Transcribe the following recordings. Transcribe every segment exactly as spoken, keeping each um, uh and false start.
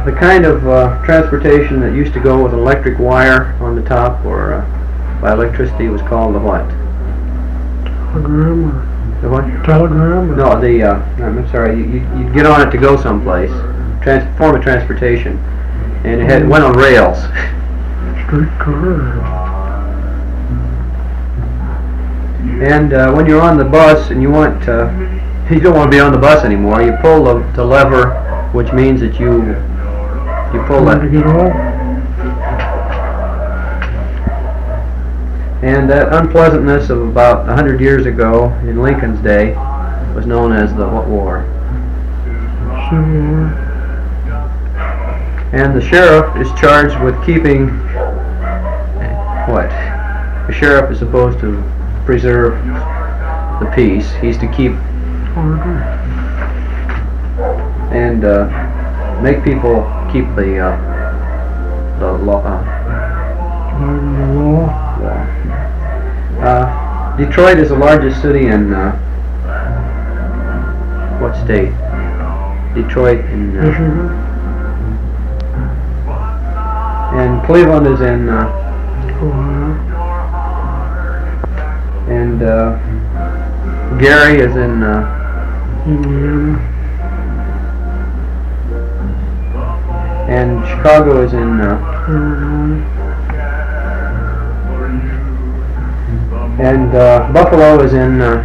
the kind of uh, transportation that used to go with electric wire on the top or uh, by electricity was called the what? Telegram or The what? telegram? Or No, the, uh, I'm sorry, you, you- you'd get on it to go someplace, trans form of transportation, and it had, went on rails. streetcar. And uh, when you're on the bus and you want, uh, you don't want to be on the bus anymore, you pull the, the lever, which means that you, you pull Trying to that, get off. and that unpleasantness of about a hundred years ago in Lincoln's day was known as the what war? Civil War. And the sheriff is charged with keeping, what? The sheriff is supposed to preserve the peace. He's to keep Order. and uh, make people keep the uh, the law. Uh, Abiding the law. law. Uh, Detroit is the largest city in uh, what state? Detroit in uh, Michigan. and Cleveland is in uh, Ohio. and uh, Gary is in uh, Indiana. and Chicago is in uh, Illinois. and uh, Buffalo is in uh,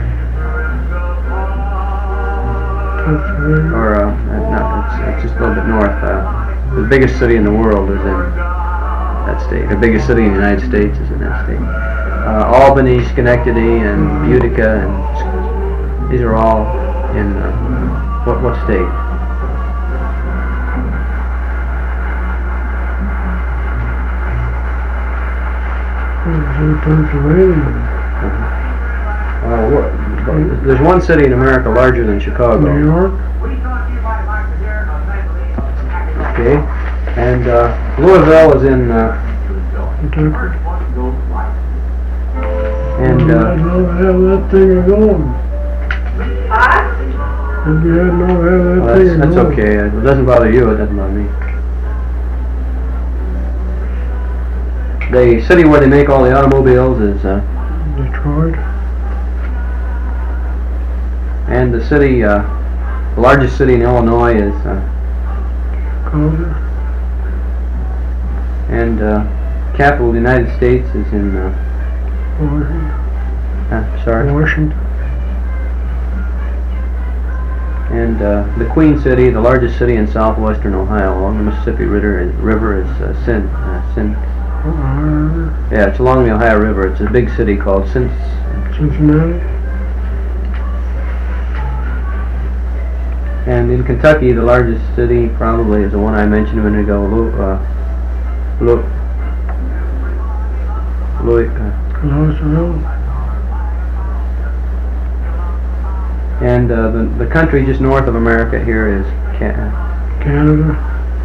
Pennsylvania. or uh, not, it's, it's just a little bit north. Uh, the biggest city in the world is in that state. The biggest city in the United States is in that state. Uh, Albany, Schenectady, and Utica, and these are all in uh, what what state? Pennsylvania. Uh, what, there's one city in America larger than Chicago. New York. Okay, and uh, Louisville is in uh, Kentucky. and I'd uh, love to have that thing going. Huh? If you had no have that well, thing that's, that's going. okay. It doesn't bother you. It doesn't bother me. The city where they make all the automobiles is, uh, Detroit. and the city, uh, the largest city in Illinois is, uh, Chicago. and uh, capital of the United States is in, uh, Washington. uh, sorry, Washington. and uh, the Queen City, the largest city in southwestern Ohio, along the Mississippi River is, river is uh, Sin, uh, Sin. Ohio. Yeah, it's along the Ohio River. It's a big city called Sin. Cincinnati. And in Kentucky, the largest city probably is the one I mentioned a minute ago, Lou, uh, Lou, Louis, uh, Louisville. and uh, the the country just north of America here is Ca- Canada.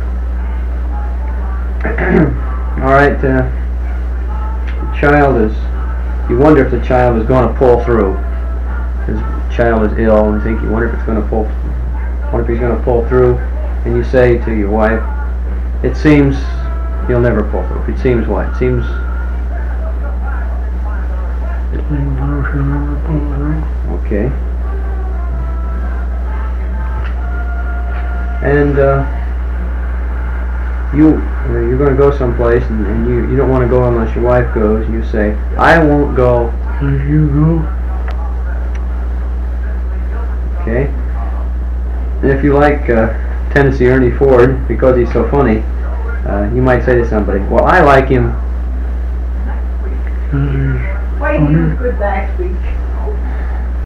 all right. Uh, the child is. You wonder if the child is going to pull through. His child is ill, and you think you wonder if it's going to pull. Wonder if he's going to pull through, and you say to your wife, "It seems he'll never pull through." It seems what? It seems. Seems though she'll never pull through. Okay. And uh, you uh, you're going to go someplace, and, and you you don't want to go unless your wife goes. You say, "I won't go." As you go. Okay. And if you like uh, Tennessee Ernie Ford because he's so funny, uh, you might say to somebody, "Well, I like him." As he's Wait, he was good last week.